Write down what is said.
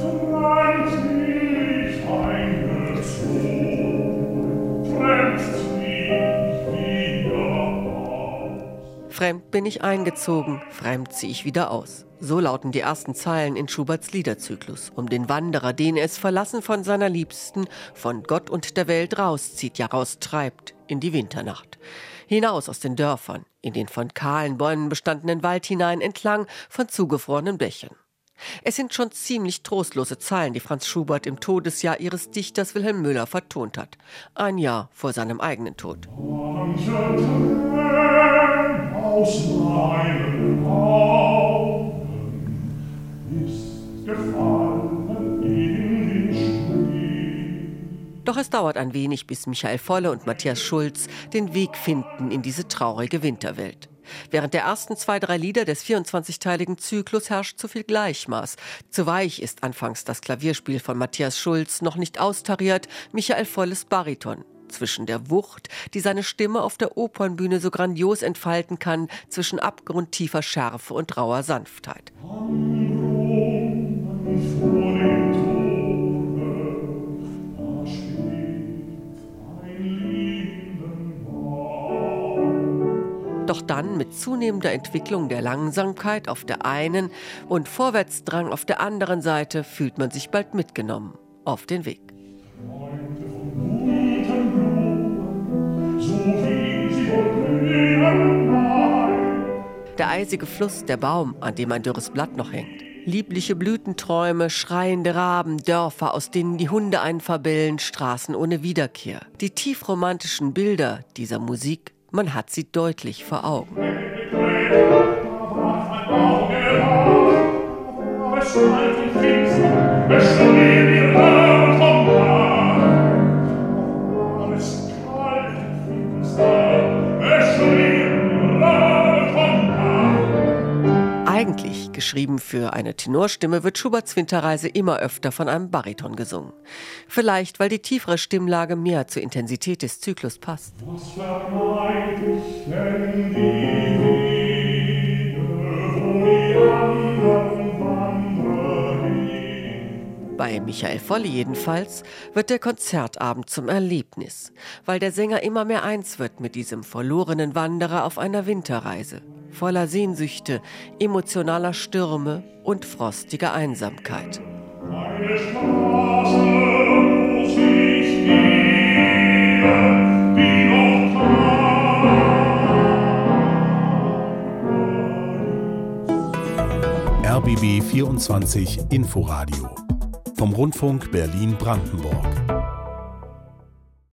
Fremd bin ich eingezogen, fremd zieh ich wieder aus. So lauten die ersten Zeilen in Schuberts Liederzyklus. Um den Wanderer, den es verlassen von seiner Liebsten, von Gott und der Welt rauszieht, ja raustreibt in die Winternacht. Hinaus aus den Dörfern, in den von kahlen Bäumen bestandenen Wald hinein, entlang von zugefrorenen Bächen. Es sind schon ziemlich trostlose Zeilen, die Franz Schubert im Todesjahr ihres Dichters Wilhelm Müller vertont hat. Ein Jahr vor seinem eigenen Tod. Aus meinen Augen ist gefallen in den Schnee. Doch es dauert ein wenig, bis Michael Volle und Matthias Schulz den Weg finden in diese traurige Winterwelt. Während der ersten 2-3 Lieder des 24-teiligen Zyklus herrscht zu viel Gleichmaß. Zu weich ist anfangs das Klavierspiel von Matthias Schulz noch nicht austariert, Michael Volles Bariton. Zwischen der Wucht, die seine Stimme auf der Opernbühne so grandios entfalten kann, zwischen abgrundtiefer Schärfe und rauer Sanftheit. Doch dann mit zunehmender Entwicklung der Langsamkeit auf der einen und Vorwärtsdrang auf der anderen Seite fühlt man sich bald mitgenommen auf den Weg. Der eisige Fluss, der Baum, an dem ein dürres Blatt noch hängt. Liebliche Blütenträume, schreiende Raben, Dörfer, aus denen die Hunde einen verbellen, Straßen ohne Wiederkehr. Die tiefromantischen Bilder dieser Musik, man hat sie deutlich vor Augen. Eigentlich, geschrieben für eine Tenorstimme, wird Schuberts Winterreise immer öfter von einem Bariton gesungen. Vielleicht, weil die tiefere Stimmlage mehr zur Intensität des Zyklus passt. Was vermeid ich denn die Wege, wo die anderen Wanderer gehen? Bei Michael Volle jedenfalls wird der Konzertabend zum Erlebnis, weil der Sänger immer mehr eins wird mit diesem verlorenen Wanderer auf einer Winterreise. Voller Sehnsüchte, emotionaler Stürme und frostiger Einsamkeit. Eine Straße muss ich gehen, die noch kann. RBB 24 Inforadio vom Rundfunk Berlin-Brandenburg.